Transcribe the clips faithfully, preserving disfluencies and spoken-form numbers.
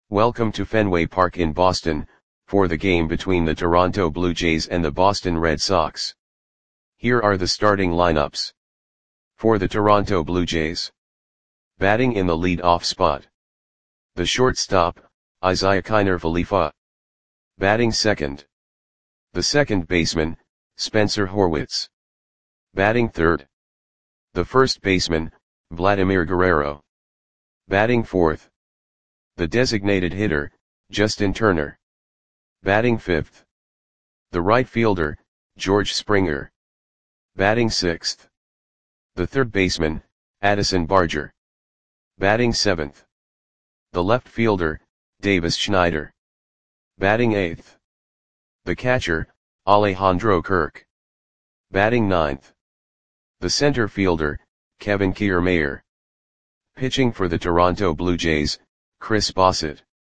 Welcome to Fenway Park in Boston, for the game between the Toronto Blue Jays and the Boston Red Sox. Here are the starting lineups. For the Toronto Blue Jays. Batting in the lead-off spot. The shortstop, Isiah Kiner Falefa. Batting second. The second baseman, Spencer Horwitz. Batting third. The first baseman, Vladimir Guerrero. Batting fourth. The designated hitter, Justin Turner. Batting fifth. The right fielder, George Springer. Batting sixth. The third baseman, Addison Barger. Batting seventh. The left fielder, Davis Schneider. Batting eighth. The catcher, Alejandro Kirk. Batting ninth. The center fielder, Kevin Kiermaier. Pitching for the Toronto Blue Jays, Chris Bassitt.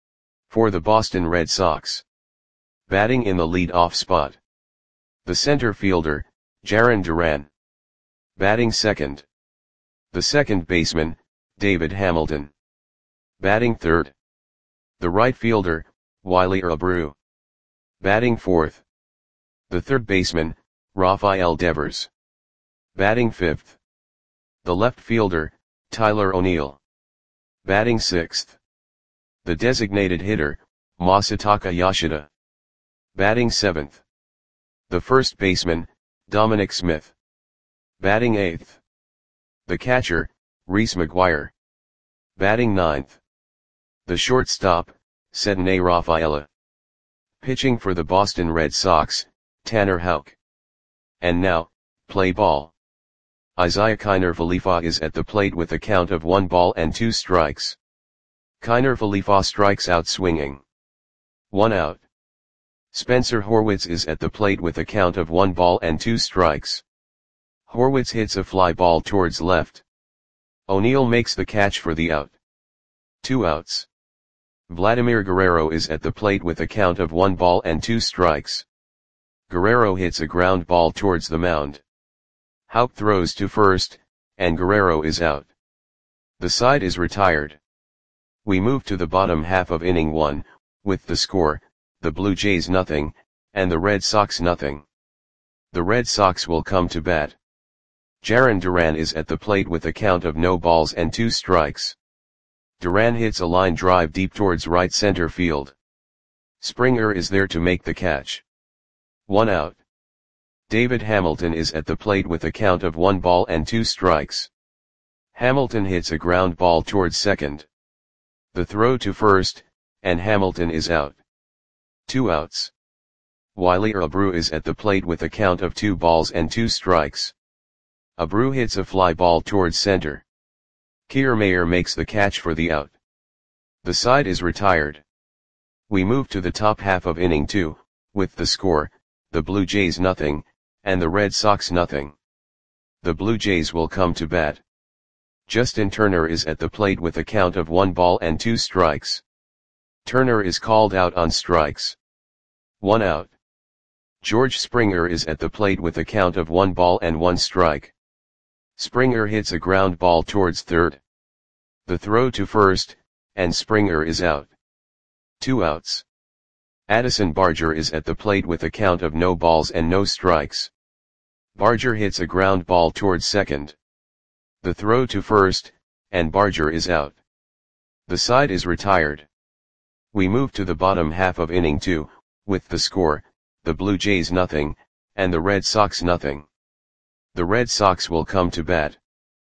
For the Boston Red Sox. Batting in the lead-off spot. The center fielder, Jarren Duran. Batting second. The second baseman, David Hamilton. Batting third. The right fielder, Wiley Abreu. Batting fourth. The third baseman, Rafael Devers. Batting fifth. The left fielder, Tyler O'Neill. Batting sixth. The designated hitter, Masataka Yoshida. Batting seventh. The first baseman, Dominic Smith. Batting eighth. The catcher, Reese McGuire. Batting ninth. The shortstop, Ceddanne Rafaela. Pitching for the Boston Red Sox, Tanner Houck. And now, play ball. Isiah Kiner Falefa is at the plate with a count of one ball and two strikes. Kiner Falefa strikes out swinging. One out. Spencer Horwitz is at the plate with a count of one ball and two strikes. Horwitz hits a fly ball towards left. O'Neill makes the catch for the out. Two outs. Vladimir Guerrero is at the plate with a count of one ball and two strikes. Guerrero hits a ground ball towards the mound. Houck throws to first, and Guerrero is out. The side is retired. We move to the bottom half of inning one, with the score, the Blue Jays nothing, and the Red Sox nothing. The Red Sox will come to bat. Jarren Duran is at the plate with a count of no balls and two strikes. Duran hits a line drive deep towards right center field. Springer is there to make the catch. One out. David Hamilton is at the plate with a count of one ball and two strikes. Hamilton hits a ground ball towards second. The throw to first, and Hamilton is out. Two outs. Wiley Abreu is at the plate with a count of two balls and two strikes. Abreu hits a fly ball towards center. Kiermaier makes the catch for the out. The side is retired. We move to the top half of inning two, with the score, the Blue Jays nothing, and the Red Sox nothing. The Blue Jays will come to bat. Justin Turner is at the plate with a count of one ball and two strikes. Turner is called out on strikes. One out. George Springer is at the plate with a count of one ball and one strike. Springer hits a ground ball towards third. The throw to first, and Springer is out. Two outs. Addison Barger is at the plate with a count of no balls and no strikes. Barger hits a ground ball towards second. The throw to first, and Barger is out. The side is retired. We move to the bottom half of inning two, with the score, the Blue Jays nothing, and the Red Sox nothing. The Red Sox will come to bat.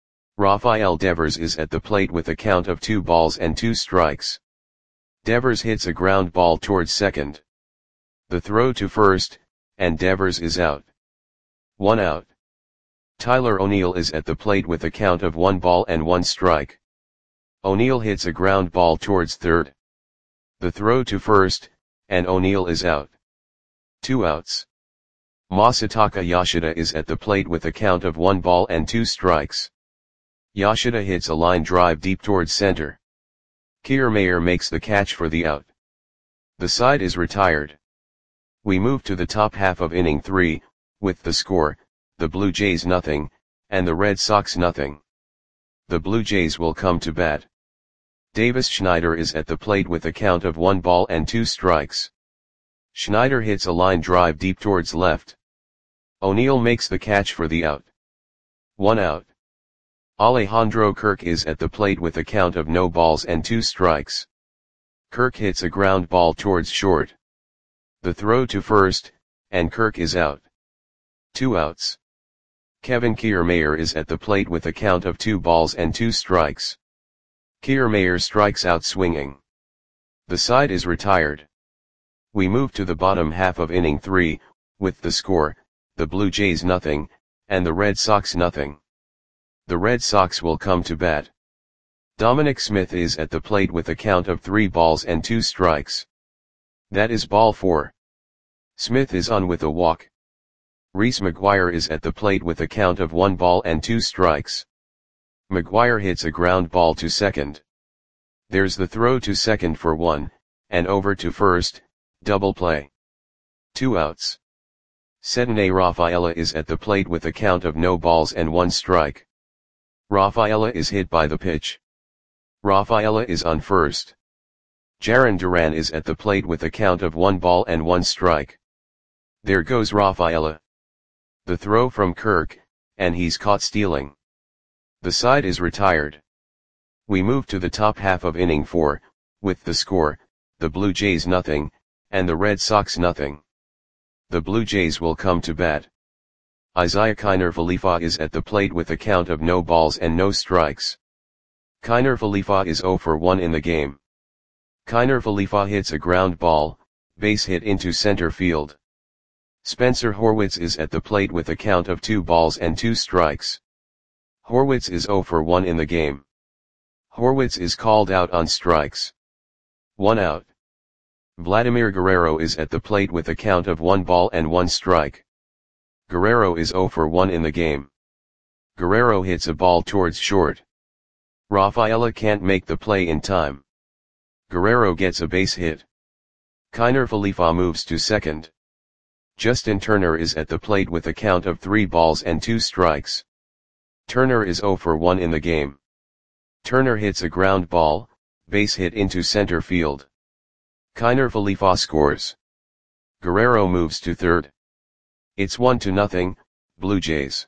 Rafael Devers is at the plate with a count of two balls and two strikes. Devers hits a ground ball towards second. The throw to first, and Devers is out. One out. Tyler O'Neill is at the plate with a count of one ball and one strike. O'Neill hits a ground ball towards third. The throw to first, and O'Neill is out. Two outs. Masataka Yoshida is at the plate with a count of one ball and two strikes. Yoshida hits a line drive deep towards center. Kiermaier makes the catch for the out. The side is retired. We move to the top half of inning three, with the score, the Blue Jays nothing, and the Red Sox nothing. The Blue Jays will come to bat. Davis Schneider is at the plate with a count of one ball and two strikes. Schneider hits a line drive deep towards left. O'Neill makes the catch for the out. One out. Alejandro Kirk is at the plate with a count of no balls and two strikes. Kirk hits a ground ball towards short. The throw to first, and Kirk is out. Two outs. Kevin Kiermaier is at the plate with a count of two balls and two strikes. Kiermaier strikes out swinging. The side is retired. We move to the bottom half of inning three, with the score, the Blue Jays nothing, and the Red Sox nothing. The Red Sox will come to bat. Dominic Smith is at the plate with a count of three balls and two strikes. That is ball four. Smith is on with a walk. Reese McGuire is at the plate with a count of one ball and two strikes. McGuire hits a ground ball to second. There's the throw to second for one, and over to first, double play. Two outs. Cedney Rafaela is at the plate with a count of no balls and one strike. Rafaela is hit by the pitch. Rafaela is on first. Jarren Duran is at the plate with a count of one ball and one strike. There goes Rafaela. The throw from Kirk, and he's caught stealing. The side is retired. We move to the top half of inning four, with the score, the Blue Jays nothing, and the Red Sox nothing. The Blue Jays will come to bat. Isiah Kiner Falefa is at the plate with a count of no balls and no strikes. Kiner Falefa is oh for one in the game. Kiner Falefa hits a ground ball, base hit into center field. Spencer Horwitz is at the plate with a count of two balls and two strikes. Horwitz is oh for one in the game. Horwitz is called out on strikes. One out. Vladimir Guerrero is at the plate with a count of one ball and one strike. Guerrero is oh for one in the game. Guerrero hits a ball towards short. Rafaela can't make the play in time. Guerrero gets a base hit. Kiner Falefa moves to second. Justin Turner is at the plate with a count of three balls and two strikes. Turner is oh for one in the game. Turner hits a ground ball, base hit into center field. Kiner Falefa scores. Guerrero moves to third. It's one to nothing, Blue Jays.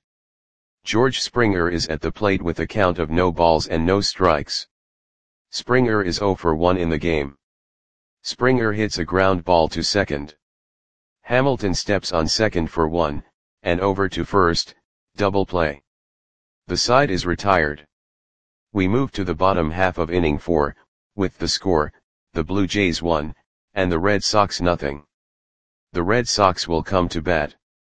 George Springer is at the plate with a count of no balls and no strikes. Springer is oh for one in the game. Springer hits a ground ball to second. Hamilton steps on second for one, and over to first, double play. The side is retired. We move to the bottom half of inning four, with the score, the Blue Jays one, and the Red Sox nothing. The Red Sox will come to bat.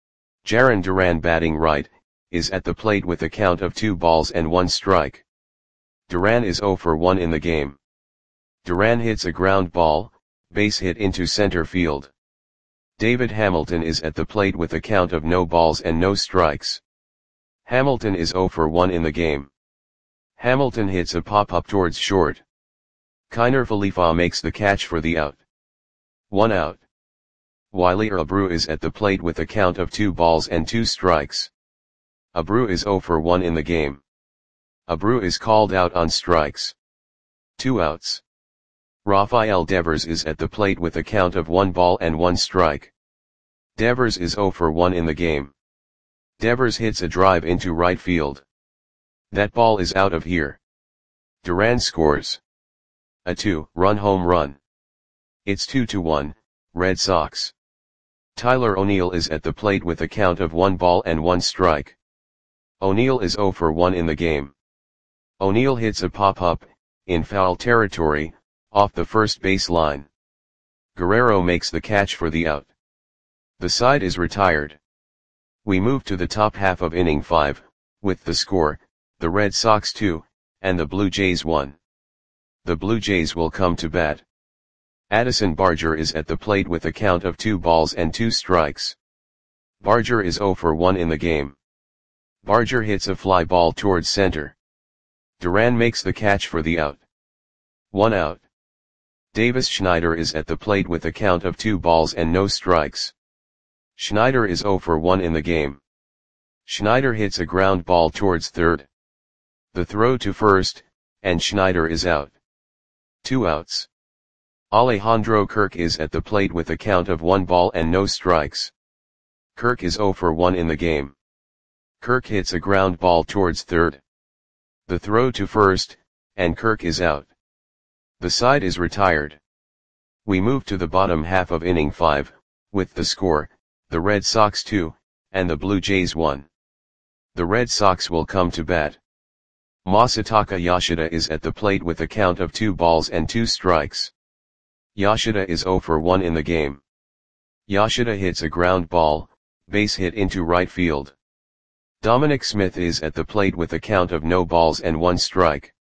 Jarren Duran batting right, is at the plate with a count of two balls and one strike. Duran is oh for one in the game. Duran hits a ground ball, base hit into center field. David Hamilton is at the plate with a count of no balls and no strikes. Hamilton is oh for one in the game. Hamilton hits a pop-up towards short. Kiner Falefa makes the catch for the out. One out. Wiley Abreu is at the plate with a count of two balls and two strikes. Abreu is oh for one in the game. Abreu is called out on strikes. Two outs. Rafael Devers is at the plate with a count of one ball and one strike. Devers is oh for one in the game. Devers hits a drive into right field. That ball is out of here. Duran scores. A two-run home run. It's two to one, Red Sox. Tyler O'Neill is at the plate with a count of one ball and one strike. O'Neill is oh for one in the game. O'Neill hits a pop-up, in foul territory, off the first base line. Guerrero makes the catch for the out. The side is retired. We move to the top half of inning five, with the score, the Red Sox two, and the Blue Jays one. The Blue Jays will come to bat. Addison Barger is at the plate with a count of two balls and two strikes. Barger is oh for one in the game. Barger hits a fly ball towards center. Duran makes the catch for the out. One out. Davis Schneider is at the plate with a count of two balls and no strikes. Schneider is oh for one in the game. Schneider hits a ground ball towards third. The throw to first, and Schneider is out. Two outs. Alejandro Kirk is at the plate with a count of one ball and no strikes. Kirk is zero for one in the game. Kirk hits a ground ball towards third. The throw to first, and Kirk is out. The side is retired. We move to the bottom half of inning five, with the score, the Red Sox two, and the Blue Jays one. The Red Sox will come to bat. Masataka Yoshida is at the plate with a count of two balls and two strikes. Yoshida is zero for one in the game. Yoshida hits a ground ball, base hit into right field. Dominic Smith is at the plate with a count of no balls and one strike.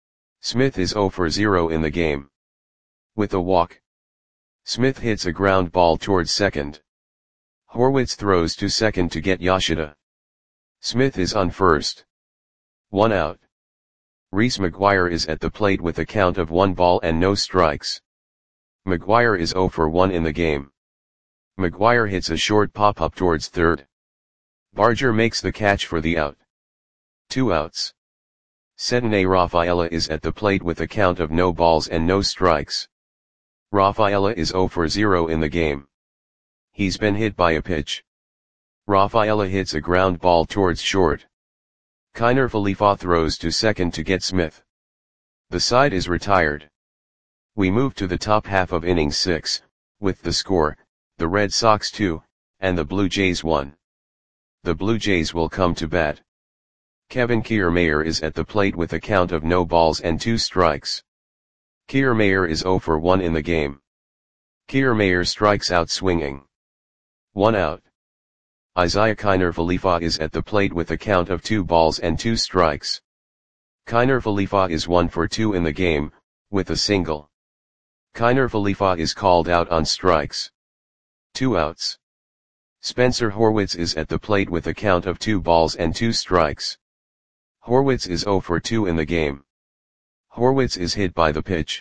Smith is zero for zero in the game. With a walk, Smith hits a ground ball towards second. Horwitz throws to second to get Yoshida. Smith is on first. One out. Reese McGuire is at the plate with a count of one ball and no strikes. McGuire is zero for one in the game. McGuire hits a short pop-up towards third. Barger makes the catch for the out. Two outs. Sedene Rafaela is at the plate with a count of no balls and no strikes. Rafaela is zero for zero in the game. He's been hit by a pitch. Rafaela hits a ground ball towards short. Kiner Falefa throws to second to get Smith. The side is retired. We move to the top half of inning six, with the score, the Red Sox two, and the Blue Jays one. The Blue Jays will come to bat. Kevin Kiermaier is at the plate with a count of no balls and two strikes. Kiermaier is zero for one in the game. Kiermaier strikes out swinging. One out. Isaiah Kiner Falefa is at the plate with a count of two balls and two strikes. Kiner Falefa is one for two in the game, with a single. Kiner Falefa is called out on strikes. Two outs. Spencer Horwitz is at the plate with a count of two balls and two strikes. Horwitz is zero for two in the game. Horwitz is hit by the pitch.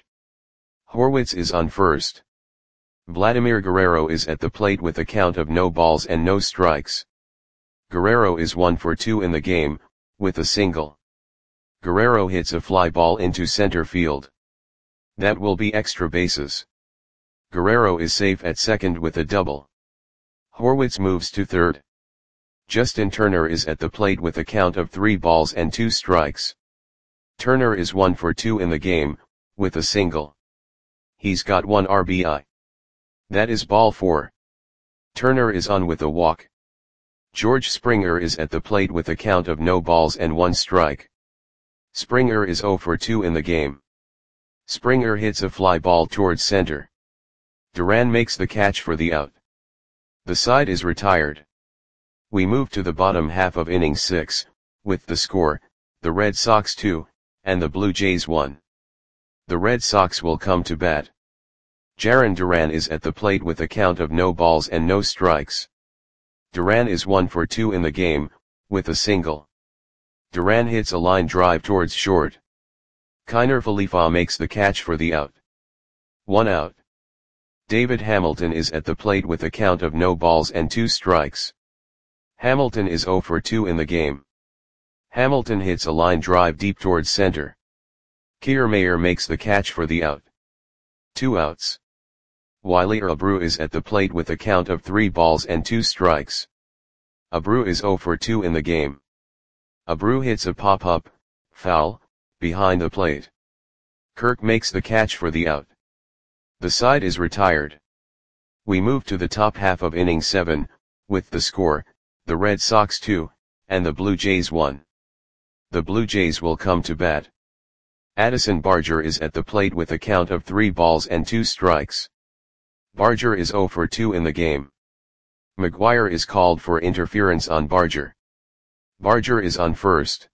Horwitz is on first. Vladimir Guerrero is at the plate with a count of no balls and no strikes. Guerrero is one for two in the game, with a single. Guerrero hits a fly ball into center field. That will be extra bases. Guerrero is safe at second with a double. Horwitz moves to third. Justin Turner is at the plate with a count of three balls and two strikes. Turner is one for two in the game, with a single. He's got one R B I. That is ball four. Turner is on with a walk. George Springer is at the plate with a count of no balls and one strike. Springer is zero for two in the game. Springer hits a fly ball towards center. Duran makes the catch for the out. The side is retired. We move to the bottom half of inning six, with the score, the Red Sox two, and the Blue Jays one. The Red Sox will come to bat. Jarren Duran is at the plate with a count of no balls and no strikes. Duran is one for two in the game, with a single. Duran hits a line drive towards short. Kiner Falefa makes the catch for the out. One out. David Hamilton is at the plate with a count of no balls and two strikes. Hamilton is zero for two in the game. Hamilton hits a line drive deep towards center. Kiermaier makes the catch for the out. Two outs. Wiley Abreu is at the plate with a count of three balls and two strikes. Abreu is zero for two in the game. Abreu hits a pop-up, foul, behind the plate. Kirk makes the catch for the out. The side is retired. We move to the top half of inning seven, with the score, the Red Sox two, and the Blue Jays one. The Blue Jays will come to bat. Addison Barger is at the plate with a count of three balls and two strikes. Barger is zero for two in the game. McGuire is called for interference on Barger. Barger is on first.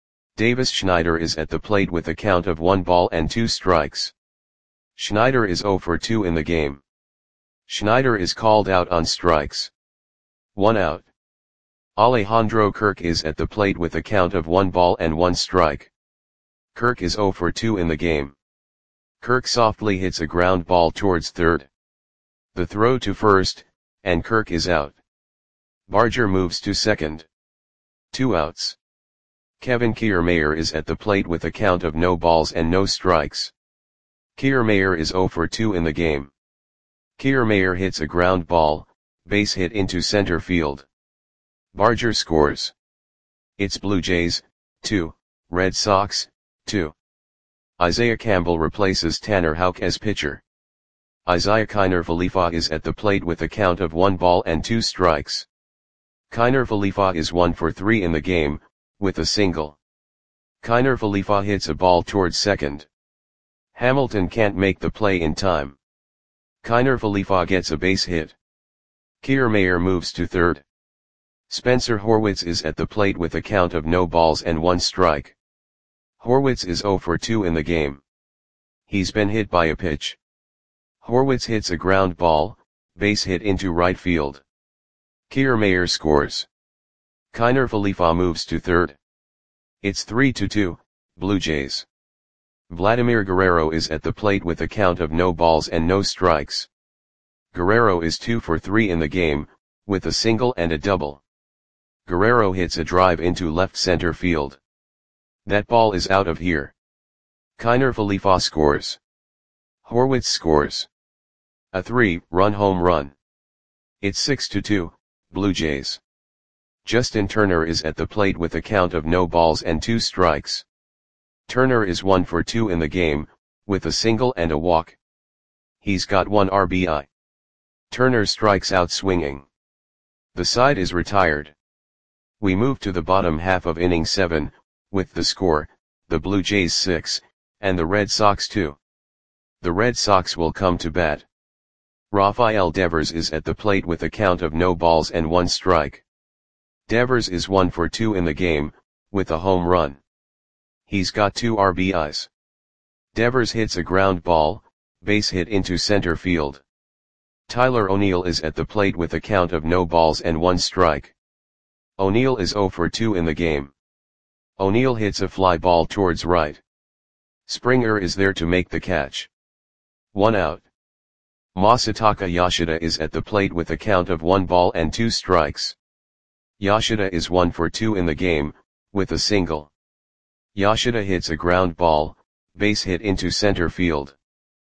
Davis Schneider is at the plate with a count of one ball and two strikes. Schneider is zero for two in the game. Schneider is called out on strikes. One out. Alejandro Kirk is at the plate with a count of one ball and one strike. Kirk is zero for two in the game. Kirk softly hits a ground ball towards third. The throw to first, and Kirk is out. Barger moves to second. Two outs. Kevin Kiermaier is at the plate with a count of no balls and no strikes. Kiermaier is zero for two in the game. Kiermaier hits a ground ball, base hit into center field. Barger scores. It's Blue Jays, two, Red Sox, two. Isaiah Campbell replaces Tanner Houck as pitcher. Isaiah Kiner Falefa is at the plate with a count of one ball and two strikes. Kiner Falefa is one for three in the game, with a single. Kiner Falefa hits a ball towards second. Hamilton can't make the play in time. Kiner Falefa gets a base hit. Kiermaier moves to third. Spencer Horwitz is at the plate with a count of no balls and one strike. Horwitz is zero for two in the game. He's been hit by a pitch. Horwitz hits a ground ball, base hit into right field. Kiermaier scores. Kiner Falefa moves to third. It's three to two, Blue Jays. Vladimir Guerrero is at the plate with a count of no balls and no strikes. Guerrero is two for three in the game, with a single and a double. Guerrero hits a drive into left center field. That ball is out of here. Kiner Falefa scores. Horwitz scores. A three-run home run. It's six to two, Blue Jays. Justin Turner is at the plate with a count of no balls and two strikes. Turner is one for two in the game, with a single and a walk. He's got one R B I. Turner strikes out swinging. The side is retired. We move to the bottom half of inning seven, with the score, the Blue Jays six, and the Red Sox two. The Red Sox will come to bat. Rafael Devers is at the plate with a count of no balls and one strike. Devers is one for two in the game, with a home run. He's got two R B Is. Devers hits a ground ball, base hit into center field. Tyler O'Neill is at the plate with a count of no balls and one strike. O'Neill is zero for two in the game. O'Neill hits a fly ball towards right. Springer is there to make the catch. One out. Masataka Yoshida is at the plate with a count of one ball and two strikes. Yoshida is one for two in the game, with a single. Yoshida hits a ground ball, base hit into center field.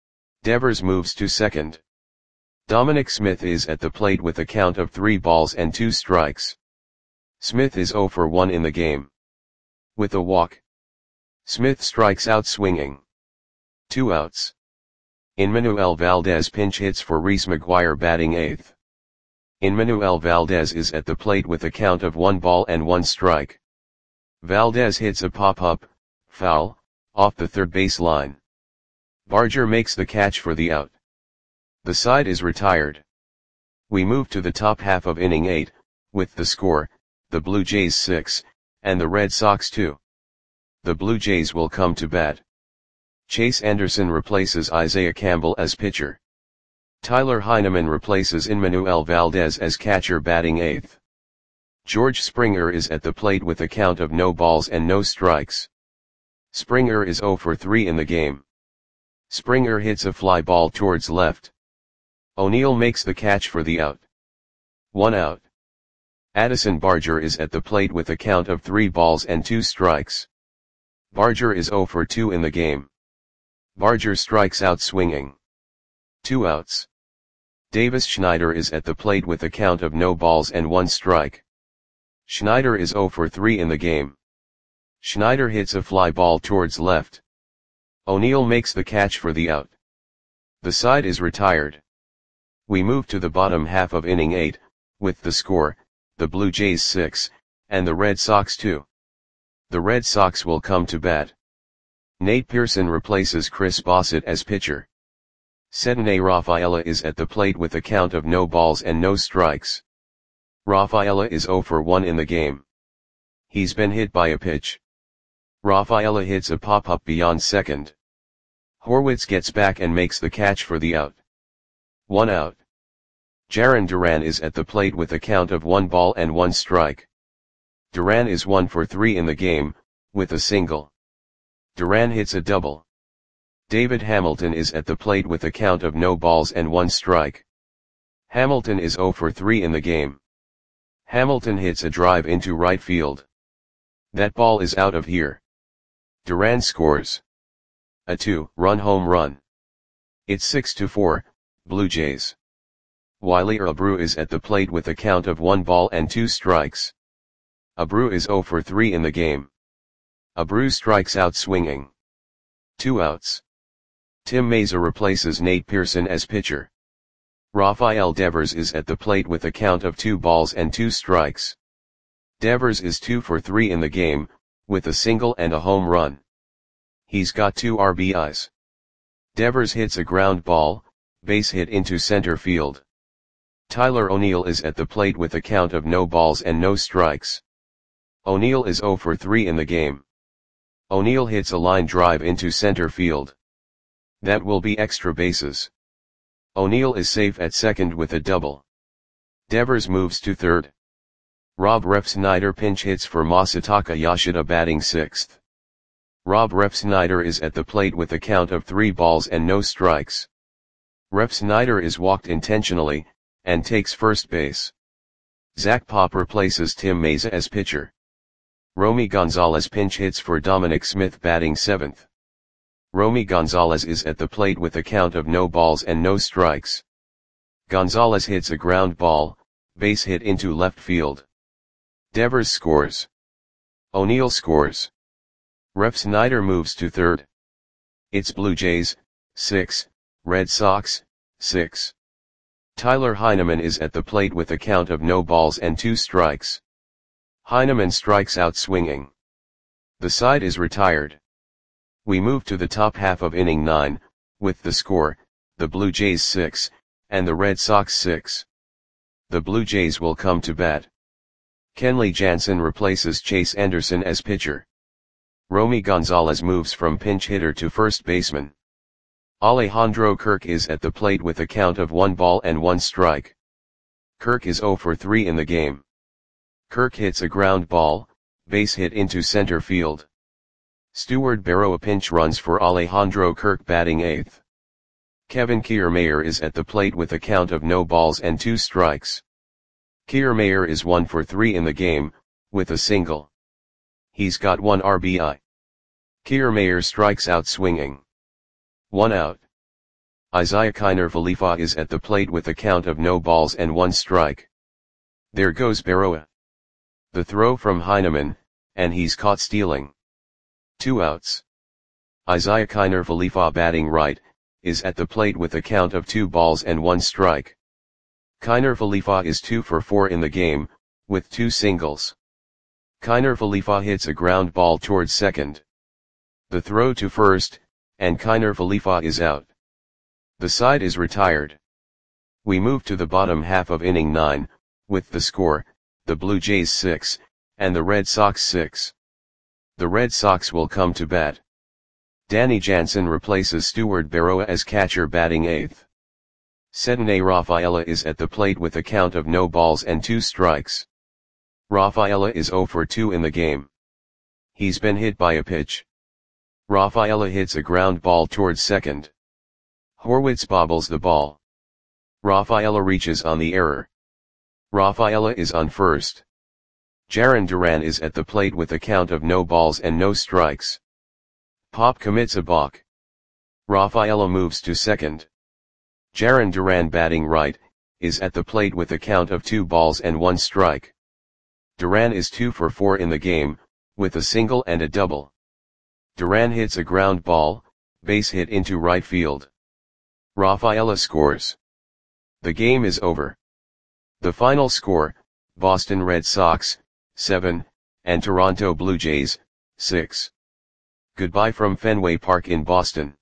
Devers moves to second. Dominic Smith is at the plate with a count of three balls and two strikes. Smith is zero for one in the game. With a walk. Smith strikes out swinging. Two outs. Enmanuel Valdez pinch hits for Reese McGuire batting eighth. Enmanuel Valdez is at the plate with a count of one ball and one strike. Valdez hits a pop-up, foul, off the third base line. Barger makes the catch for the out. The side is retired. We move to the top half of inning eight, with the score, the Blue Jays six, and the Red Sox two. The Blue Jays will come to bat. Chase Anderson replaces Isaiah Campbell as pitcher. Tyler Heineman replaces Enmanuel Valdez as catcher batting eighth. George Springer is at the plate with a count of no balls and no strikes. Springer is zero for three in the game. Springer hits a fly ball towards left. O'Neill makes the catch for the out. One out. Addison Barger is at the plate with a count of three balls and two strikes. Barger is zero for two in the game. Barger strikes out swinging. Two outs. Davis Schneider is at the plate with a count of no balls and one strike. Schneider is zero for three in the game. Schneider hits a fly ball towards left. O'Neill makes the catch for the out. The side is retired. We move to the bottom half of inning eight, with the score, the Blue Jays six, and the Red Sox two. The Red Sox will come to bat. Nate Pearson replaces Chris Bassett as pitcher. Sedene Rafaela is at the plate with a count of no balls and no strikes. Rafaela is zero for one in the game. He's been hit by a pitch. Rafaela hits a pop-up beyond second. Horwitz gets back and makes the catch for the out. One out. Jarren Duran is at the plate with a count of one ball and one strike. Duran is one for three in the game, with a single. Duran hits a double. David Hamilton is at the plate with a count of no balls and one strike. Hamilton is zero for three in the game. Hamilton hits a drive into right field. That ball is out of here. Duran scores. A two-run home run. It's six to four, Blue Jays. Wiley Abreu is at the plate with a count of one ball and two strikes. Abreu is zero for three in the game. Abreu strikes out swinging. Two outs. Tim Mayza replaces Nate Pearson as pitcher. Rafael Devers is at the plate with a count of two balls and two strikes. Devers is two for three in the game, with a single and a home run. He's got two R B Is. Devers hits a ground ball, base hit into center field. Tyler O'Neill is at the plate with a count of no balls and no strikes. O'Neill is zero for three in the game. O'Neill hits a line drive into center field. That will be extra bases. O'Neill is safe at second with a double. Devers moves to third. Rob Refsnyder pinch hits for Masataka Yoshida batting sixth. Rob Refsnyder is at the plate with a count of three balls and no strikes. Refsnyder is walked intentionally, and takes first base. Zach Pop replaces Tim Mayza as pitcher. Romy Gonzalez pinch hits for Dominic Smith batting seventh. Romy Gonzalez is at the plate with a count of no balls and no strikes. Gonzalez hits a ground ball, base hit into left field. Devers scores. O'Neill scores. Refsnyder moves to third. It's Blue Jays, six, Red Sox, six. Tyler Heineman is at the plate with a count of no balls and two strikes. Heineman strikes out swinging. The side is retired. We move to the top half of inning nine, with the score, the Blue Jays six, and the Red Sox six. The Blue Jays will come to bat. Kenley Jansen replaces Chase Anderson as pitcher. Romy Gonzalez moves from pinch hitter to first baseman. Alejandro Kirk is at the plate with a count of one ball and one strike. Kirk is zero for three in the game. Kirk hits a ground ball, base hit into center field. Stewart Barrow pinch runs for Alejandro Kirk batting eighth. Kevin Kiermaier is at the plate with a count of no balls and two strikes. Kiermaier is one for three in the game, with a single. He's got one R B I. Kiermaier strikes out swinging. One out. Isaiah Kiner Falefa is at the plate with a count of no balls and one strike. There goes Barrow. The throw from Heineman, and he's caught stealing. Two outs. Isaiah Kiner Falefa batting right, is at the plate with a count of two balls and one strike. Kiner Falefa is two for four in the game, with two singles. Kiner Falefa hits a ground ball towards second. The throw to first, and Kiner Falefa is out. The side is retired. We move to the bottom half of inning nine, with the score, the Blue Jays six, and the Red Sox six. The Red Sox will come to bat. Danny Jansen replaces Stewart Barrow as catcher batting eighth. Cedinne Rafaela is at the plate with a count of no balls and two strikes. Rafaela is zero for two in the game. He's been hit by a pitch. Rafaela hits a ground ball towards second. Horwitz bobbles the ball. Rafaela reaches on the error. Rafaela is on first. Jarren Duran is at the plate with a count of no balls and no strikes. Pop commits a balk. Rafaela moves to second. Jarren Duran batting right, is at the plate with a count of two balls and one strike. Duran is two for four in the game, with a single and a double. Duran hits a ground ball, base hit into right field. Rafaela scores. The game is over. The final score, Boston Red Sox, seven, and Toronto Blue Jays, six. Goodbye from Fenway Park in Boston.